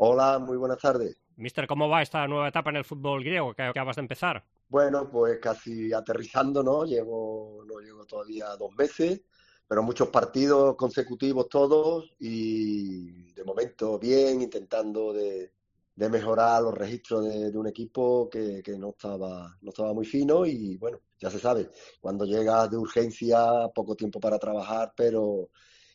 Hola, muy buenas tardes. Mister, ¿cómo va esta nueva etapa en el fútbol griego que acabas de empezar? Bueno, pues casi aterrizando, ¿no? No llevo todavía 2 meses, pero muchos partidos consecutivos todos y de momento bien, intentando de mejorar los registros de un equipo que no estaba muy fino y bueno, ya se sabe, cuando llegas de urgencia, poco tiempo para trabajar, pero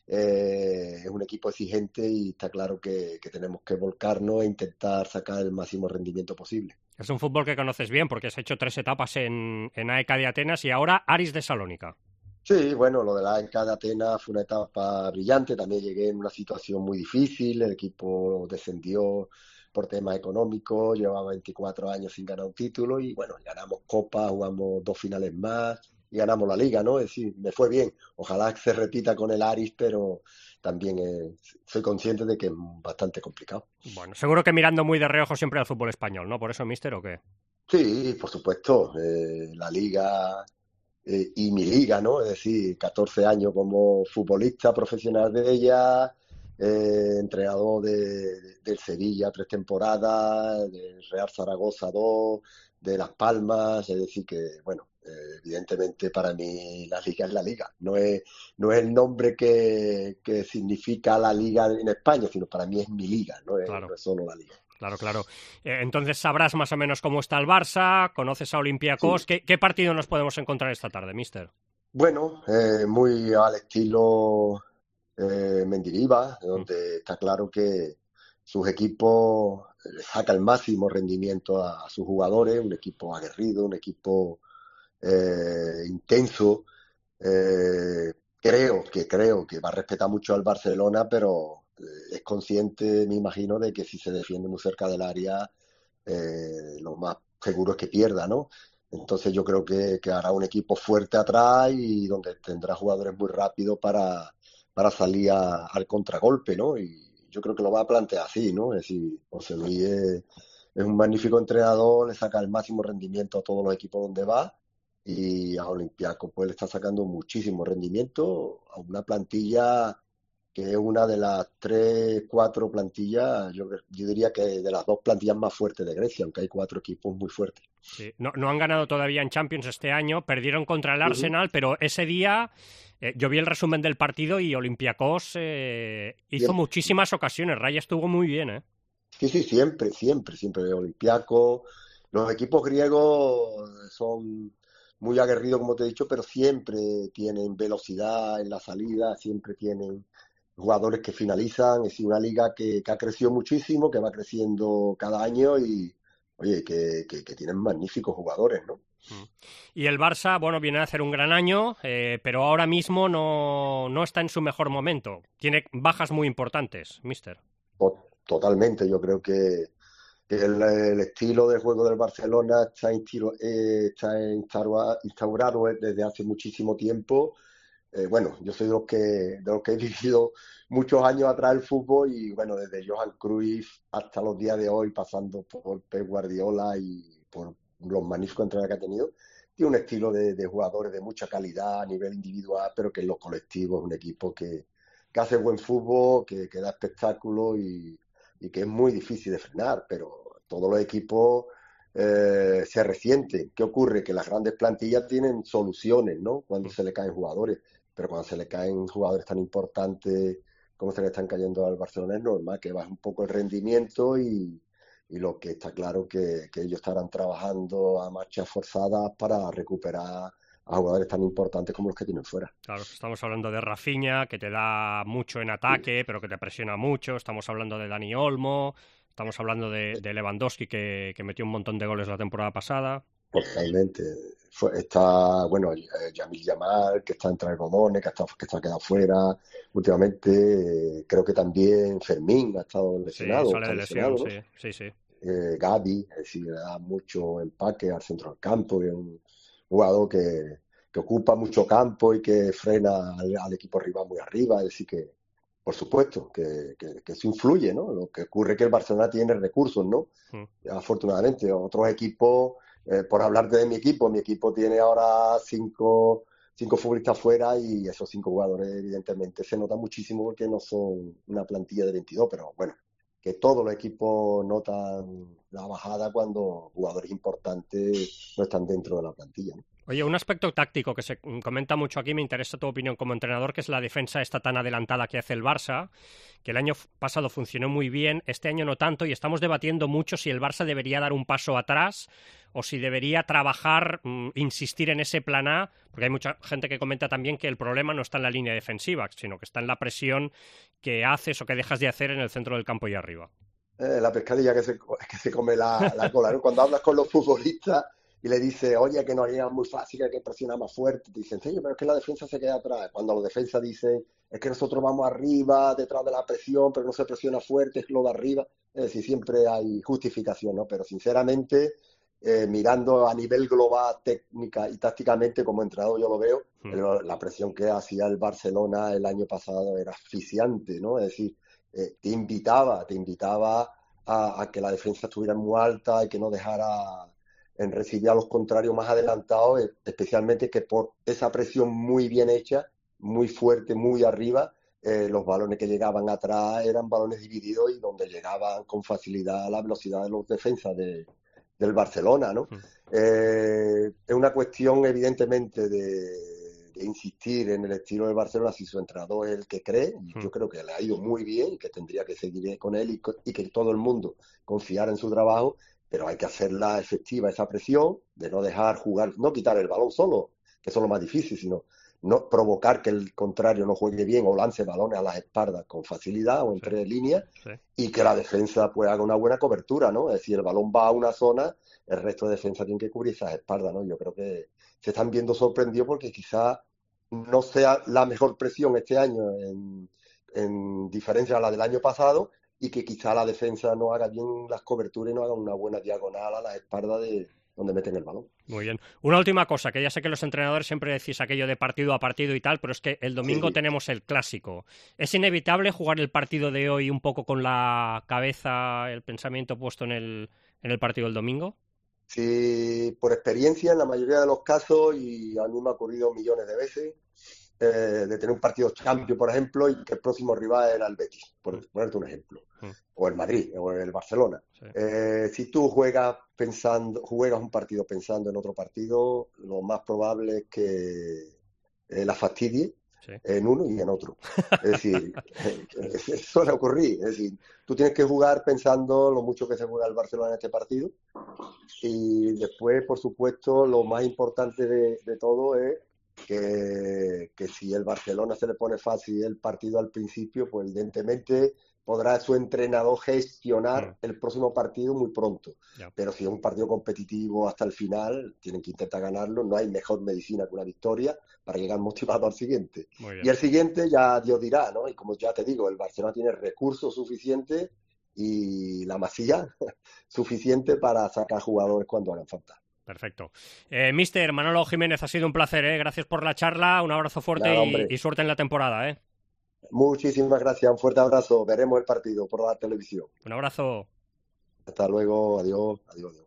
es un equipo exigente y está claro que tenemos que volcarnos e intentar sacar el máximo rendimiento posible. Es un fútbol que conoces bien porque has hecho 3 etapas en AEK de Atenas y ahora Aris de Salónica. Sí, bueno, lo de la ENCA de Atenas fue una etapa brillante. También llegué en una situación muy difícil. El equipo descendió por temas económicos. Llevaba 24 años sin ganar un título y bueno, ganamos Copa, jugamos 2 finales más y ganamos la Liga, ¿no? Es decir, me fue bien. Ojalá que se repita con el Aris, pero también soy consciente de que es bastante complicado. Bueno, seguro que mirando muy de reojo siempre al fútbol español, ¿no? Por eso, Mister, ¿o qué? Sí, por supuesto. La Liga y mi liga, ¿no? Es decir, 14 años como futbolista profesional de ella, entrenador del Sevilla 3 temporadas, del Real Zaragoza 2, de Las Palmas, es decir que, bueno, evidentemente para mí la liga es la liga, no es el nombre que significa la liga en España, sino para mí es mi liga, no Claro, es solo la liga. claro, claro. Entonces sabrás más o menos cómo está el Barça, conoces a Sí. Olympiacos. ¿Qué partido nos podemos encontrar esta tarde, Mister? Bueno, muy al estilo Mendilibar, Mm. donde está claro que sus equipos le saca el máximo rendimiento a sus jugadores, un equipo aguerrido, un equipo intenso. Eh, creo que va a respetar mucho al Barcelona, pero es consciente, me imagino, de que si se defiende muy cerca del área, lo más seguro es que pierda, ¿no? Entonces yo creo que hará un equipo fuerte atrás y donde tendrá jugadores muy rápidos para salir al contragolpe, ¿no? Y yo creo que lo va a plantear así, ¿no? Es decir, José Luis es un magnífico entrenador, le saca el máximo rendimiento a todos los equipos donde va y a Olympiacos pues le está sacando muchísimo rendimiento a una plantilla que es una de las 3, 4 plantillas, yo diría que de las 2 plantillas más fuertes de Grecia, aunque hay 4 equipos muy fuertes. Sí. No, no han ganado todavía en Champions este año, perdieron contra el Ujú. Arsenal, pero ese día yo vi el resumen del partido y Olympiacos hizo Siempre. muchísimas ocasiones. Raya estuvo muy bien, ¿eh? Sí, sí, siempre, siempre, siempre. Olympiacos, los equipos griegos son muy aguerridos, como te he dicho, pero siempre tienen velocidad en la salida, siempre tienen jugadores que finalizan. Es decir, una liga que ha crecido muchísimo, que va creciendo cada año y, oye, que tienen magníficos jugadores, ¿no? Mm. Y el Barça, bueno, viene a hacer un gran año, pero ahora mismo no está en su mejor momento. Tiene bajas muy importantes, mister. Totalmente, yo creo que el estilo de juego del Barcelona está instaurado desde hace muchísimo tiempo. Bueno, yo soy de los que he vivido muchos años atrás el fútbol y bueno, desde Johan Cruyff hasta los días de hoy, pasando por Pep Guardiola y por los magníficos entrenadores que ha tenido, tiene un estilo de jugadores de mucha calidad a nivel individual, pero que en los colectivos es un equipo que hace buen fútbol, que da espectáculo y que es muy difícil de frenar, pero todos los equipos se resienten. ¿Qué ocurre? Que las grandes plantillas tienen soluciones, ¿no? Cuando Mm. se le caen jugadores, pero cuando se le caen jugadores tan importantes como se le están cayendo al Barcelona es normal que baje un poco el rendimiento y lo que está claro que ellos estarán trabajando a marchas forzadas para recuperar a jugadores tan importantes como los que tienen fuera. Claro, estamos hablando de Rafinha, que te da mucho en ataque, pero que te presiona mucho. Estamos hablando de Dani Olmo. Estamos hablando de Lewandowski, que metió un montón de goles la temporada pasada. Totalmente. Está, bueno, Yamil Yamal, que está entre Romone, que está quedado fuera. Últimamente, creo que también Fermín ha estado Sí, lesionado, o sale está de lesión, lesionado, sí, ¿no? sí, sí. Gavi, es decir, le da mucho empaque al centro del campo, es un jugador que ocupa mucho campo y que frena al equipo rival muy arriba, es decir, que, por supuesto, que eso influye, ¿no? Lo que ocurre es que el Barcelona tiene recursos, ¿no? Mm. Afortunadamente, otros equipos, por hablarte de mi equipo tiene ahora cinco futbolistas fuera y esos 5 jugadores evidentemente se nota muchísimo porque no son una plantilla de 22, pero bueno, que todos los equipos notan la bajada cuando jugadores importantes no están dentro de la plantilla, ¿no? Oye, un aspecto táctico que se comenta mucho aquí, me interesa tu opinión como entrenador, que es la defensa esta tan adelantada que hace el Barça, que el año pasado funcionó muy bien, este año no tanto, y estamos debatiendo mucho si el Barça debería dar un paso atrás o si debería trabajar, insistir en ese plan A, porque hay mucha gente que comenta también que el problema no está en la línea defensiva, sino que está en la presión que haces o que dejas de hacer en el centro del campo y arriba. La pescadilla que se come la cola, ¿no? Cuando hablas con los futbolistas y le dices, oye, que no haría muy fácil, que hay que presionar más fuerte, te dicen, sí, pero es que la defensa se queda atrás. Cuando los defensas dicen, es que nosotros vamos arriba, detrás de la presión, pero no se presiona fuerte, es lo de arriba. Es decir, siempre hay justificación, ¿no? Pero sinceramente, mirando a nivel global, técnica y tácticamente, como entrenador yo lo veo, la presión que hacía el Barcelona el año pasado era asfixiante, ¿no? Es decir, te invitaba a que la defensa estuviera muy alta y que no dejara en recibir a los contrarios más adelantados, especialmente que por esa presión muy bien hecha, muy fuerte, muy arriba, los balones que llegaban atrás eran balones divididos y donde llegaban con facilidad a la velocidad de los defensas del Barcelona, ¿no? Es una cuestión evidentemente de insistir en el estilo del Barcelona si su entrenador es el que cree, y yo creo que le ha ido muy bien y que tendría que seguir con él y que todo el mundo confiara en su trabajo, pero hay que hacerla efectiva esa presión, de no dejar jugar, no quitar el balón solo, que eso es lo más difícil, sino no provocar que el contrario no juegue bien o lance balones a las espaldas con facilidad o entre líneas, y que la defensa pues haga una buena cobertura, ¿no? Es decir, el balón va a una zona, el resto de defensa tiene que cubrir esas espaldas, ¿no? Yo creo que se están viendo sorprendidos porque quizá no sea la mejor presión este año en diferencia a la del año pasado, y que quizá la defensa no haga bien las coberturas y no haga una buena diagonal a la espalda de donde meten el balón. Muy bien. Una última cosa, que ya sé que los entrenadores siempre decís aquello de partido a partido y tal, pero es que el domingo tenemos el clásico. ¿Es inevitable jugar el partido de hoy un poco con la cabeza, el pensamiento puesto en el partido del domingo? Sí, por experiencia, en la mayoría de los casos, y a mí me ha ocurrido millones de veces, de tener un partido Champions, por ejemplo, y que el próximo rival era el Betis, por ponerte un ejemplo, o el Madrid, o el Barcelona. Si tú juegas un partido pensando en otro partido, lo más probable es que la fastidie en uno y en otro. Es decir, suele ocurrir. Es decir, tú tienes que jugar pensando lo mucho que se juega el Barcelona en este partido, y después, por supuesto, lo más importante de todo es que si el Barcelona se le pone fácil el partido al principio, pues evidentemente podrá su entrenador gestionar el próximo partido muy pronto. Pero si es un partido competitivo hasta el final, tienen que intentar ganarlo. No hay mejor medicina que una victoria para llegar motivado al siguiente. Y el siguiente ya Dios dirá, ¿no? Y como ya te digo, el Barcelona tiene recursos suficientes y la Masía suficiente para sacar jugadores cuando hagan falta. Perfecto. Mister Manolo Jiménez, ha sido un placer, ¿eh? Gracias por la charla, un abrazo fuerte. Nada, y suerte en la temporada, ¿eh? Muchísimas gracias, un fuerte abrazo. Veremos el partido por la televisión. Un abrazo. Hasta luego, adiós, adiós.